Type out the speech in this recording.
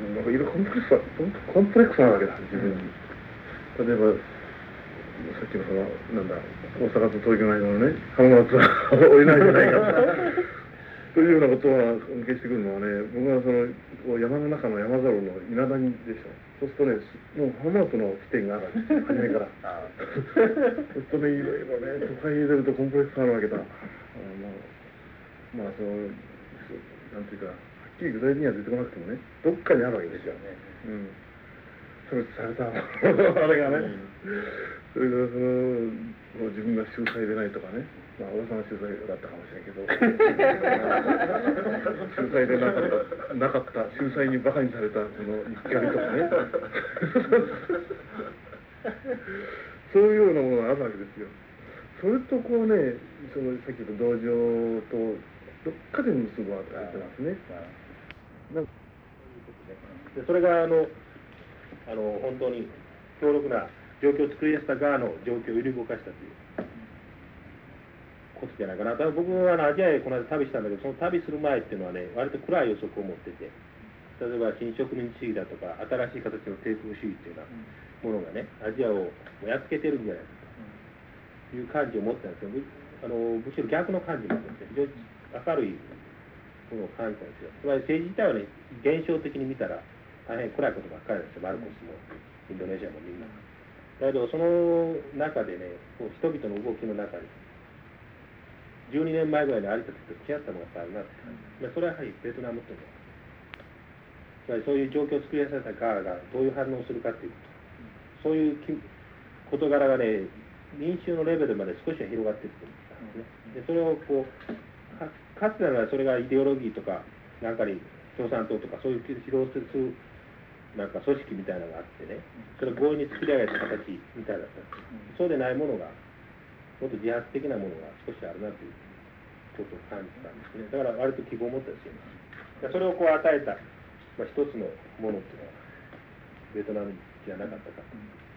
なんかいろいろコンプレックスなわけだ、自分に。例えばさっきのそのなんだ大阪と東京の間のね浜松は降りないじゃないかというようなことは関係してくるのはね、僕はその山の中の山猿の稲谷でしょ。そうするとね、もう浜松の地点があるわけですよ、初めから。そうするとね、いろいろね、都会に出るとコンプレックスがあるわけだ。まあそのなんていうか、はっきり具体的には出てこなくてもね、どっかにあるわけですよね。差別されたあれがね、それから自分が秀才でないとかね、まあおばさんは秀才だったかもしれんけど秀才でなかった秀才にバカにされたその一挙とかねそういうようなものがあるわけですよ。それとこうね、そのさっきの同情とどっかで結ぶわけですね。 それが本当に強力な状況を作り出した側の状況を揺り動かしたということじゃないかな。だから僕はアジアへこの間旅したんだけど、その旅する前っていうのはね、割と暗い予測を持ってて、例えば新植民地主義だとか新しい形の帝国主義っていうようなものがね、アジアをやっつけてるんじゃないかという感じを持ってたんですけど、むしろ逆の感じも持って非常に明るいものを感じたんですよ。つまり政治自体はね、現象的に見たら大変暗いことばっかりなんですよ。マルコスもインドネシアもみんな。だけどその中でね、人々の動きの中に12年前ぐらいにありた時と違ったものがあるなって感じ。それはやはりベトナムというのは、つまりそういう状況を作り出された側がどういう反応をするかっていうこと、そういう事柄がね、民衆のレベルまで少しは広がっていると思うんですね。でそれをかつてならそれがイデオロギーとかなんかに共産党とかそういう指導するなんか組織みたいなのがあってね、それを強引に作り上げた形みたいだったんです。そうでないものがもっと自発的なものが少しあるなということを感じたんですね。だから割と希望を持ったんですよ。それを与えた、一つのものっていうのはベトナムじゃなかったかと。